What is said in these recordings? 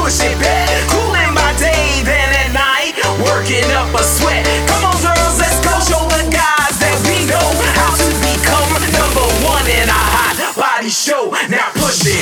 push it back. Cooling my day, then at night, working up a sweat. Come on, girls, let's go show the guys that we know how to become number one in our hot body show. Now push it.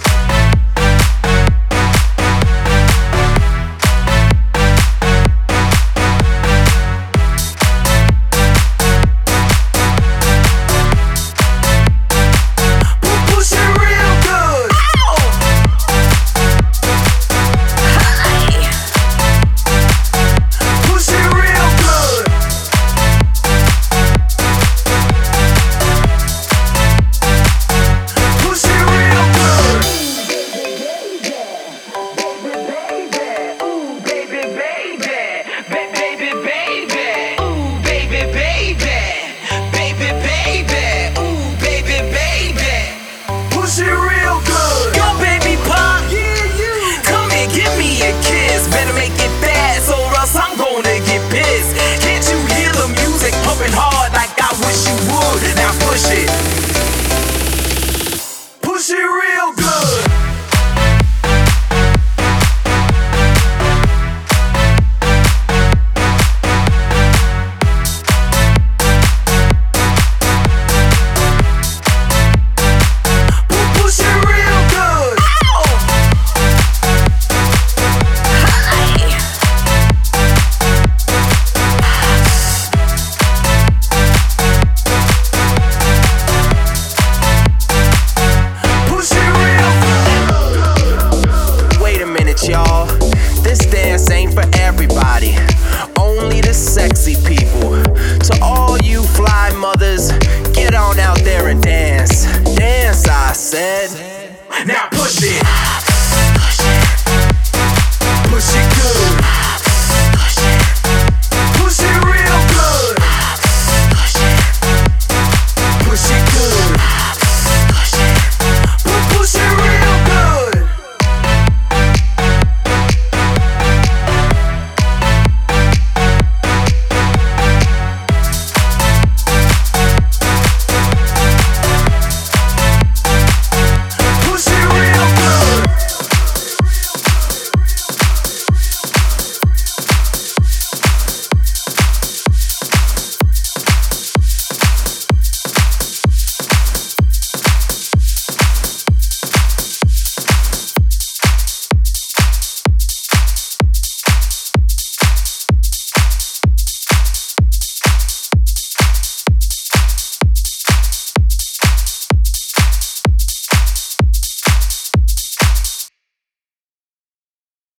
Better make it fast or else I'm gonna get pissed. Can't you hear the music pumping hard like I wish you would? Now push it. Push it real good. Y'all, this dance ain't for everybody, only the sexy people. To all you fly mothers, get on out there and dance. Dance, I said. Now push it. Push it good.